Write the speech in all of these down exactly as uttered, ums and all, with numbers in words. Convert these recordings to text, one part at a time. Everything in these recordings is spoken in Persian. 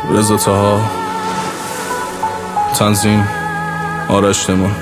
رضا طاها، تنظیم آرش تیمور.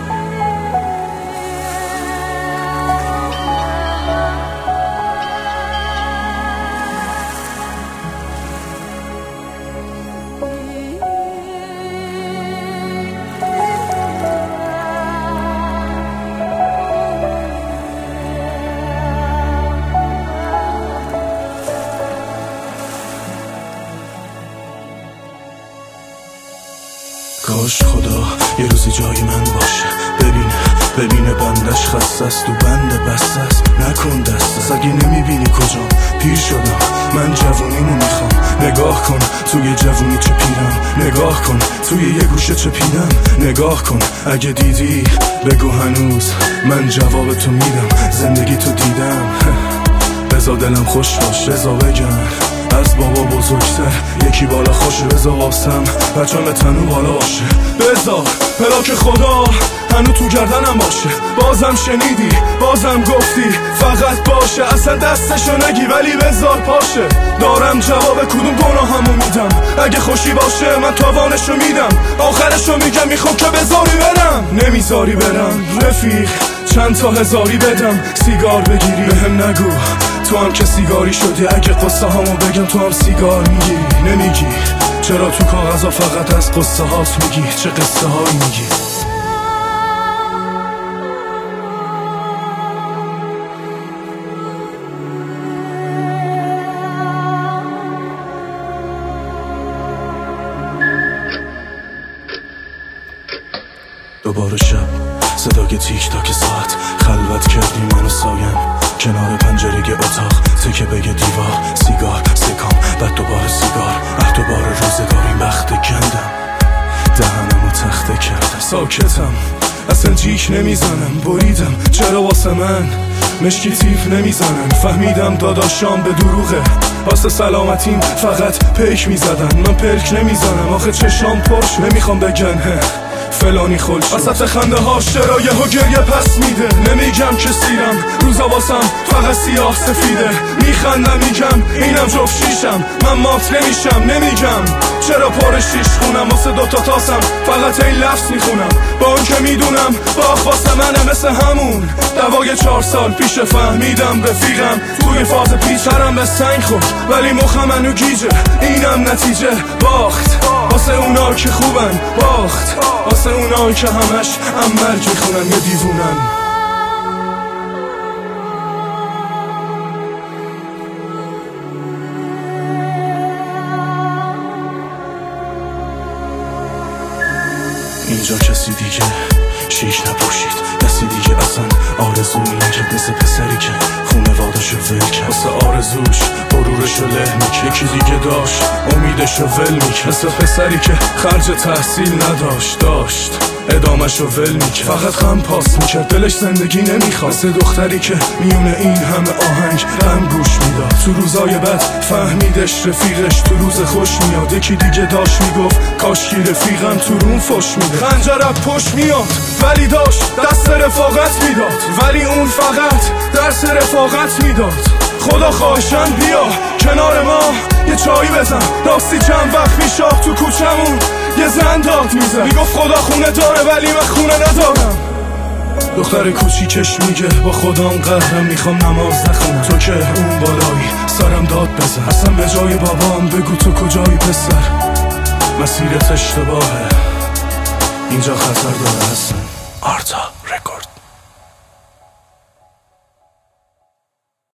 کاش خدا یه روزی جای من باشه، ببینه ببینه بندش خسته است و بنده بسته است. نکن دست است اگه نمیبینی کجام پیر شدم، من جوونیمو میخوام. نگاه کن توی جوونی چه پیرم، نگاه کن توی یه گوشه چه پیرم. نگاه کن اگه دیدی بگو هنوز من جواب تو میدم. زندگی تو دیدم بذار دلم خوش باش، بذار بگم از بابا بزرگتر یکی بالا خوشه. بذار واسم بچم تنو بالا باشه، بذار پلاک خدا هنو تو گردنم باشه. بازم شنیدی بازم گفتی فقط باشه، اصلا دستشو نگی ولی بذار پاشه. دارم جواب کدوم گناهمو میدم، اگه خوشی باشه من تاوانشو میدم. آخرشو میگم میخوام که بذاری برم، نمیذاری برم رفیق چند تا هزاری بدم سیگار بگیری. بهم نگو تو هم که سیگاری شدی، اگه قصه هامو بگم تو هم سیگار میگیری. نمیگی چرا تو کاغذها فقط از قصه هات میگی، چه قصه هایی میگی. دوباره شب صدای تیک تاک ساعت، خلوت کردی منو سایم کنار پنجره اتاق. تکه بگه دیوار سیگار سکام، بعد دوباره سیگار، بعد دوباره روزگار. این بخت گندم دهنمو تخته کردم. ساکتم اصلا جیک نمیزنم، بریدم چرا واسه من مشکی تیف نمیزنن. فهمیدم داداشام به دروغه، واسه سلامتیم فقط پیک میزدن. من پلک نمیزنم آخه چشام پرش، نمیخوام بگن فلانی خل شد. وسط خنده هاش چرا یهو گریه پس میده. نمیگم که سیرم روزا واسم فقط سیاه سفیده. میخندم میگم اینم جفت شیشم، من مات نمیشم. نمیگم چرا پر شیش خونم، واسه دوتا تاسم فقط این لفظ میخونم. با اون که میدونم باخ واسه منه مثل همون دوای چهار سال پیش. فهمیدم رفیقم توی فاز پیچرم به سنگ خورد، ولی مخم منو گیجه. اینم نتیجه باخت واسه اونا که خوبن، باخت واسه اونا که همش هم مرگ میخونن یه دیوونن. اینجا کسی دیگه شیش نپوشید، کسی دیگه اصلا آرزو نکرد. مثل پسری که خونوادشو ول کرد، واسه آرزوش غرورشو له میکرد. یکی دیگه داشت امیدشو ول میکرد، مثل پسری که خرج تحصیل نداشت، داشت ادامشو ول میکرد. فقط غم پاس میکرد، دلش زندگی نمیخواد. مثل دختری که میونه این همه آهنگ غم گوش میداد. تو روزای بد فهمیدش رفیقش تو روز خوش میاد. یکی دیگه داشت میگفت کاشکی رفیقم تو روم فش میده. خنجرم پشت میاد ولی داشت دست رفاقت میداد، ولی اون فقط درس رفاقت میداد. خدا خواهشن بیا کنار ما یه چایی بزن، راستی چند وقت میشاه تو کوچمون یه زن داد میزن. میگفت خدا خونه داره ولی من خونه ندارم. دختر کوچیکش میگه با خدام قهرم میخوام نماز نخونم. تو که اون بالایی سرم داد بزن، اصلا به جای بابام بگو تو کجایی پسر. مسیرت اشتباهه اینجا خطر داره اصلا. آرتا